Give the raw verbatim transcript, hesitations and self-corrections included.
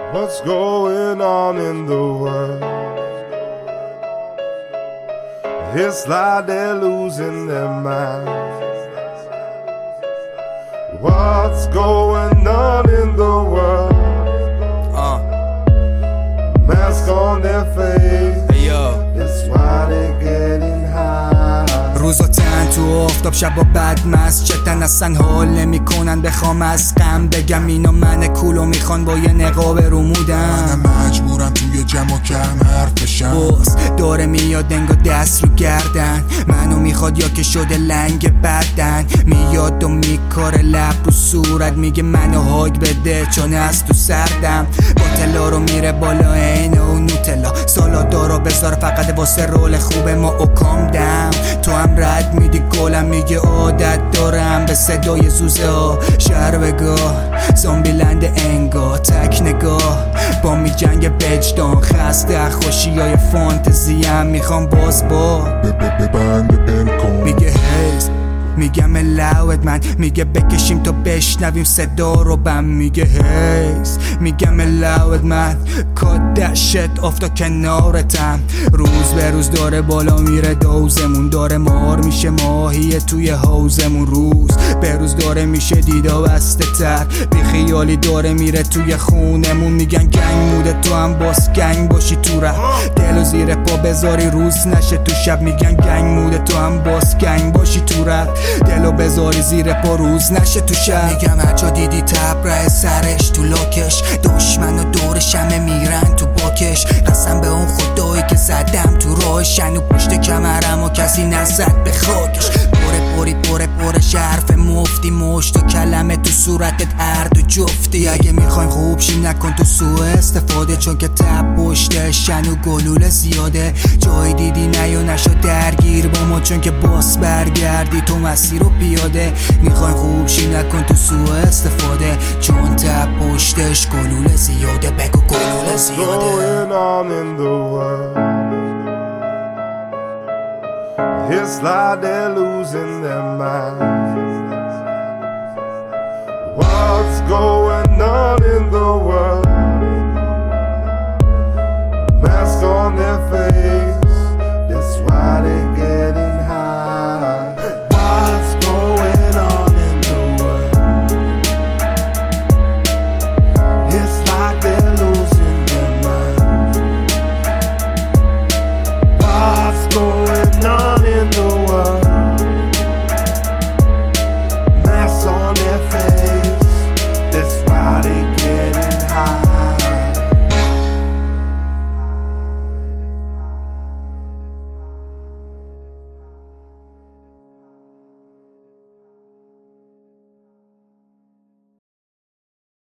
What's going on in the world? It's like they're losing their minds. What's going on in the world? Uh. Mask on their face. Hey, yo. That's why they're getting high. روزا تن تو آفتاب شبا بد مسجدن اصلا حال نمی کنن بخوام از غم بگم اینا من کولو میخوان با یه نقاب رومودن. منم مجبورم توی جمع کم حرفشم. باز داره میاد انگا دست رو گردن منو میخواد یا که شده لنگ بدن میاد و میکاره لب رو صورت میگه منو هاگ بده چون از تو سردم با تلا رو میره بالا اینه و نوتلا سالادارو بذار فقط واسه رول خوب ما اوکام دم تو هم رد میدی گلم میگه عادت دارم به صدای زوزه ها شهر بگاه زامبی لند انگا تک نگاه با می جنگ بجدان خسته خوشی های فانتزی هم میخوام باز با میگه هیز میگم لوت من میگه بکشیم تا بشنویم صدا رو بم میگه هیز میگم لوت من کات دشت افتا کنارتم روز به روز داره بالا میره دوزمون داره مار میشه ماهی توی حوزمون روز به روز داره میشه دیدا بسته تر بی خیالی داره میره توی خونمون میگن گنگ موده تو هم باس گنگ باشی تو ره دلو زیر پا بذاری روز نشه تو شب میگن گنگ موده تو هم باس گنگ باشی تو ره دلو بذاری زیر پا روز نشه تو شب میگم هرجا دیدی تبره سرش تو لاکش دشمن و دورش همه میرن تو باکش قسم به اون خدایی که زدم تو راهشن و پشت کمرم و کسی نزد به خاکش پره پری پره پره شرف مفتی مشت و کلمه تو صورتت هر دو جفتی اگه میخوایم خوب شیم نکن تو سوء استفاده چون که تب پشتشن و گلوله زیاده جای دیدی نیا نشو درگیر با ما چون که باس برگردی تو مسیر و پیاده میخوایم خوب شیم نکن تو سوء استفاده چون تب پشتش گلوله زیاده بگو گلوله زیاده. It's like they're losing their minds. What's going